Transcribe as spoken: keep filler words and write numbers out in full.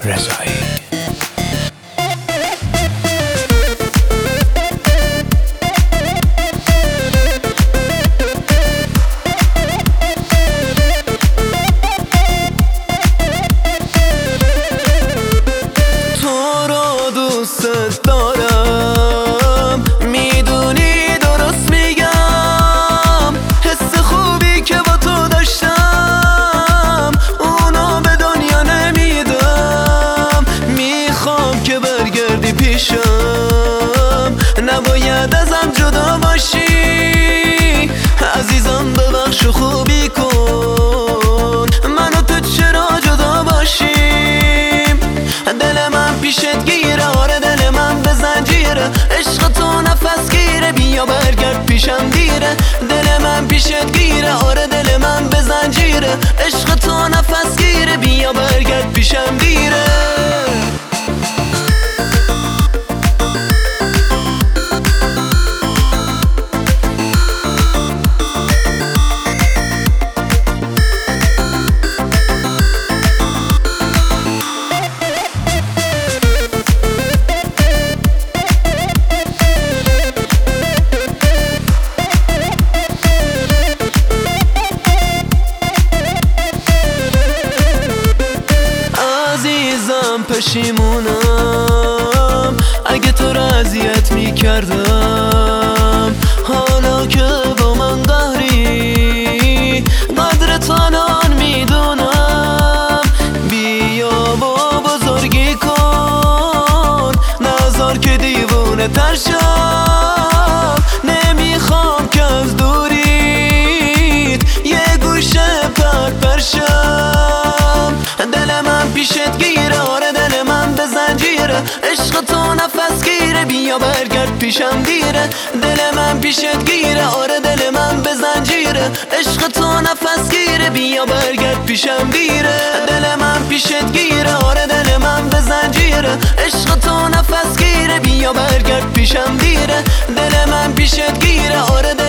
رضایی. تو رو دوست دارم، میدونی درست میگم. حس خوبی که با تو داشتم اونو به دنیا نمیدم. میخوام که برگردی پیشم، نباید ازم جدا باشی. عزیزم ببخش و خوبی کن، من و تو چرا جدا باشیم؟ دل من پیشت گیره، آره دل من به زنجیره. عشق تو نفس گیره، بیا برگرد پیشم دیره. دل من پیشت گیره، آره دل من به زنجیره. عشق تو نفس گیره، بیا برگرد پیشم دیره. پشیمونم اگه تو رو اذیت میکردم. حالا که با من قهری قدر تو الان میدونم. بیا با بزرگی کن، نذار که دیوونه تر شم. نمیخوام که از دوریت یه گوشه پر پر شم. دل من پیشت گیره، آره دل من به زنجیره. عشق تو نفس گیره، بیا برگرد پیشم دیره. دل من پیشت گیره، آره دل من به زنجیره. عشق تو نفس گیره، بیا برگرد پیشم دیره. دل من پیشت گیره، آره دل من به زنجیره. عشق تو نفس گیره، بیا برگرد پیشم دیره. دل من پیشت گیره، آره